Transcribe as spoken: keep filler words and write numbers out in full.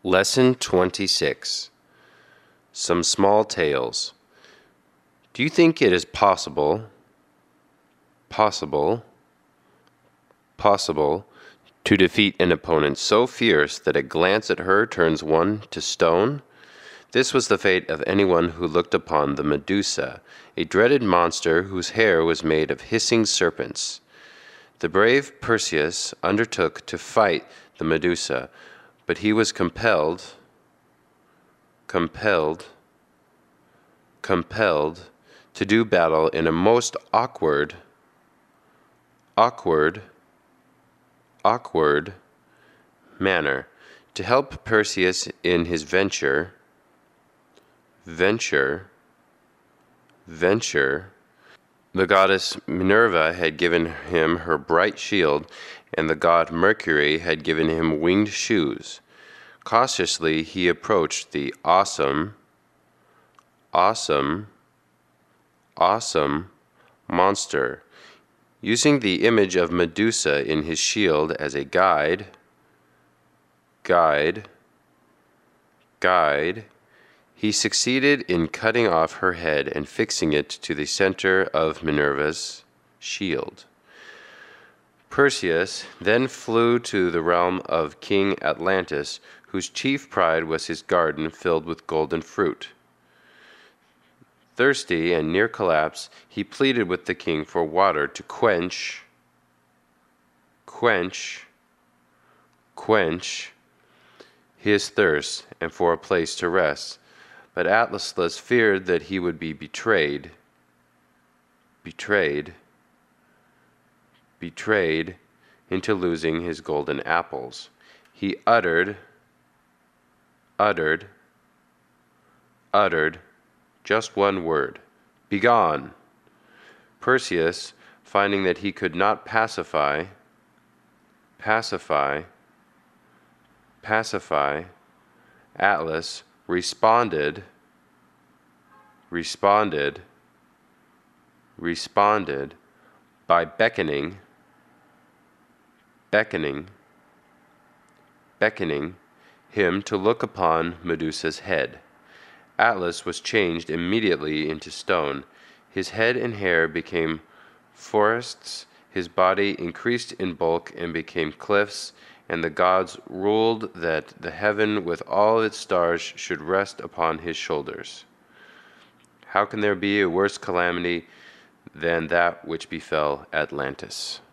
Lesson twenty-six. Some Small Tales. Do you think it is possible, possible, possible, to defeat an opponent so fierce that a glance at her turns one to stone? This was the fate of anyone who looked upon the Medusa, a dreaded monster whose hair was made of hissing serpents. The brave Perseus undertook to fight the Medusa, but he was compelled, compelled, compelled to do battle in a most awkward, awkward, awkward manner. To help Perseus in his venture, venture, venture, the goddess Minerva had given him her bright shield, and the god Mercury had given him winged shoes. Cautiously he approached the awesome, awesome, awesome monster, using the image of Medusa in his shield as a guide, guide, guide. He succeeded in cutting off her head and fixing it to the center of Minerva's shield. Perseus then flew to the realm of King Atlantis, whose chief pride was his garden filled with golden fruit. Thirsty and near collapse, he pleaded with the king for water to quench, quench, quench his thirst and for a place to rest. But Atlas feared that he would be betrayed, betrayed, betrayed into losing his golden apples. He uttered, uttered, uttered just one word, "Begone!" Perseus, finding that he could not pacify, pacify, pacify Atlas, responded, responded, responded by beckoning, beckoning, beckoning him to look upon Medusa's head. Atlas was changed immediately into stone. His head and hair became forests, his body increased in bulk and became cliffs, and the gods ruled that the heaven with all its stars should rest upon his shoulders. How can there be a worse calamity than that which befell Atlantis?